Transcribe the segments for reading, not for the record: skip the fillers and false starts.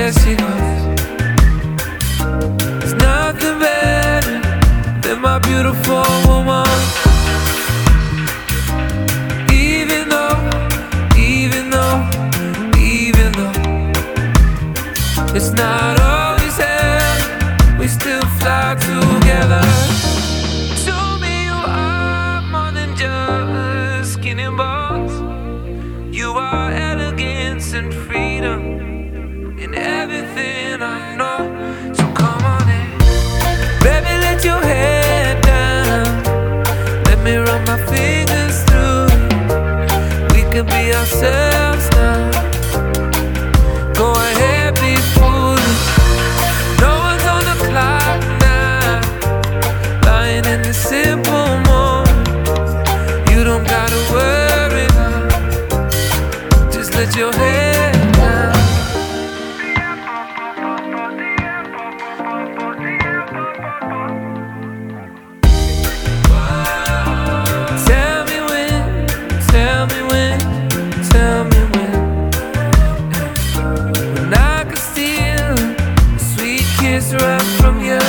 there she goes. There's nothing better than my beautiful woman. Even though it's not always here, we still fly together. Show me you are more than just skin and bones. You are elegance and freedom in everything I know. So come on in, baby, let your head down. Let me run my fingers through it. We could be ourselves now. Go ahead, be foolish. No one's on the clock now. Lying in the simple moment. You don't gotta worry now. Just let your head down. Tell me when, tell me when, tell me when. When I could steal a sweet kiss right from you.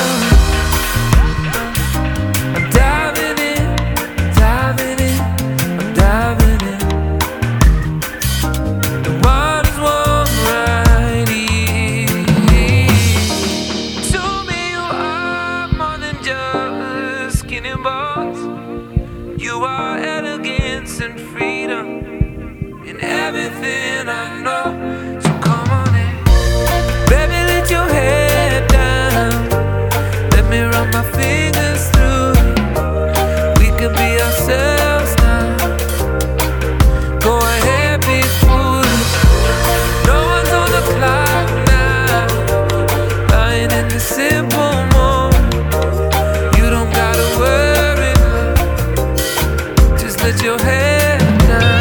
I'm diving in, diving in, I'm diving in. The water's warm right here. Show me you are more than just skin and bones. You are elegance and freedom in everything I know. So come on in, baby, let your head down. Let me run my fingers through it. We could be ourselves now. Go ahead, be foolish. No one's on the clock now. Lying in the simple moment. You don't gotta worry now. Just let your head down.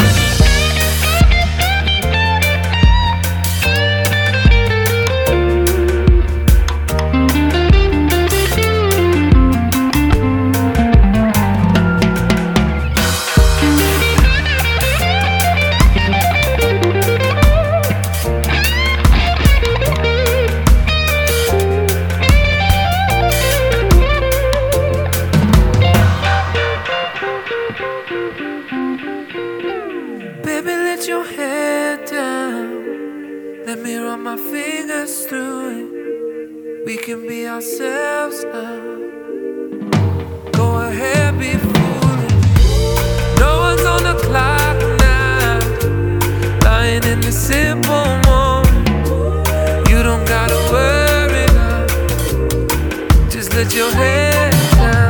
Baby, let your head down. Let me run my fingers through it. We can be ourselves now. Go ahead, be foolish. No one's on the clock now. Lying in the simple moment. You don't gotta worry now. Just let your head down.